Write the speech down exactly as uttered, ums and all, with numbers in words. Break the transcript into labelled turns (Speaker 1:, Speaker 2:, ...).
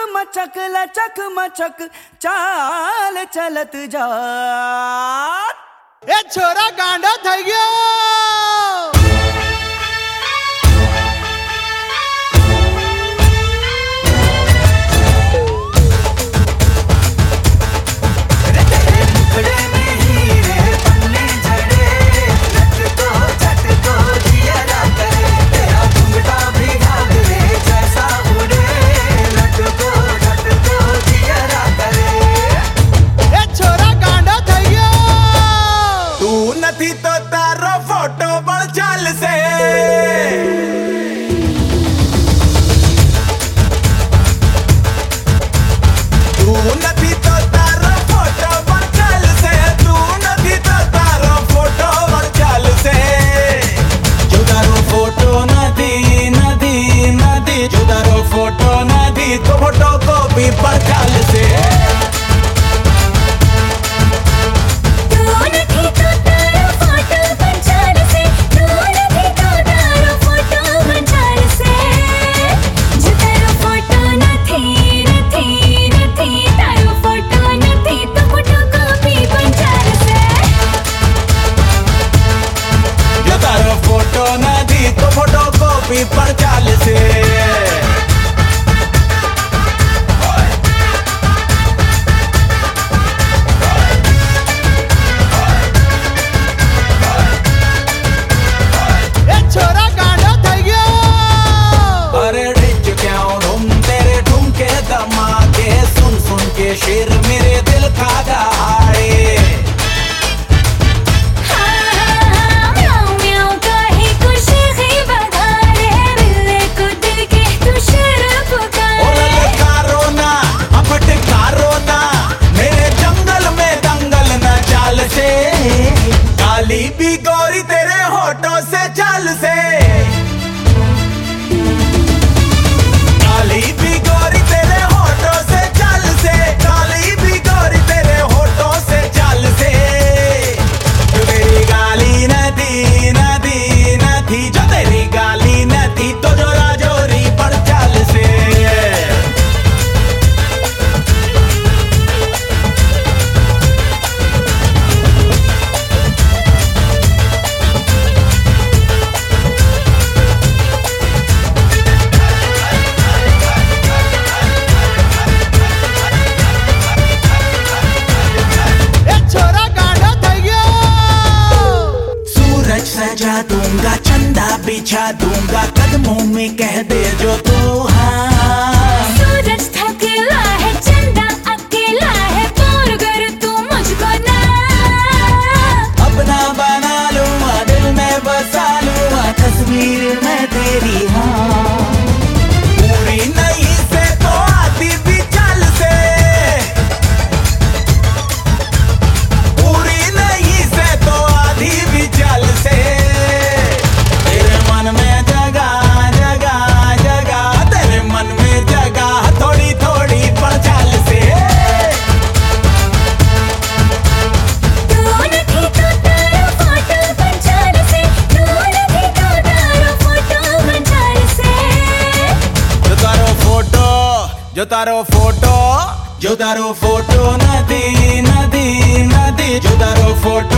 Speaker 1: मचक लचक मचक चाल चलत जा।
Speaker 2: ए छोरा गांडा થઈ ગયો।
Speaker 3: तो तारो फोटो बड़ चाल से तू नथी तो तारो फोटो बड़ चाल से तू नथी तो तारो फोटो बड़ चाल से जो तारो फोटो नथी नथी नथी जो तारो फोटो नथी तो फोटो को भी बड़ चाल से पर चाल से
Speaker 2: छोरा गांडा થઈ ગયો।
Speaker 3: अरे डिच क्यों धुम तेरे ठुमके धमाके सुन सुन के शेर मेरे दिल का दहाड़े। काली भी गोरी तेरे होठों से चाल से काली भी गोरी तेरे होठों से चाल से काली भी गोरी तेरे होठों से चाल से जो तेरी गाली नदी नदी नदी जो तेरी गाली नदी तो जोरा जोरी पर चाल से सजा दूंगा चंदा बिछा दूंगा कदमों में कह दे जो तू हाँ।
Speaker 4: सूरज थकेला है चंदा अकेला है बोल कर तू मुझको ना
Speaker 3: अपना बना लूंगा दिल में बसा लूंगा तस्वीर में तेरी हाँ। पूरी नहीं से तो आती भी चाल से पूरी नहीं से तो आधी भी चाल से तेरे मन में जगह जगह जगह तेरे मन में जगह थोड़ी थोड़ी पर चाल से
Speaker 4: तू नथी तो तारो फोटो बन चाल से तू नथी तो तारो फोटो बन चाल से
Speaker 3: जो तारो फोटो जो तारो फोटो जो तारो फोटो नदी नदी नदी जो तारो फोटो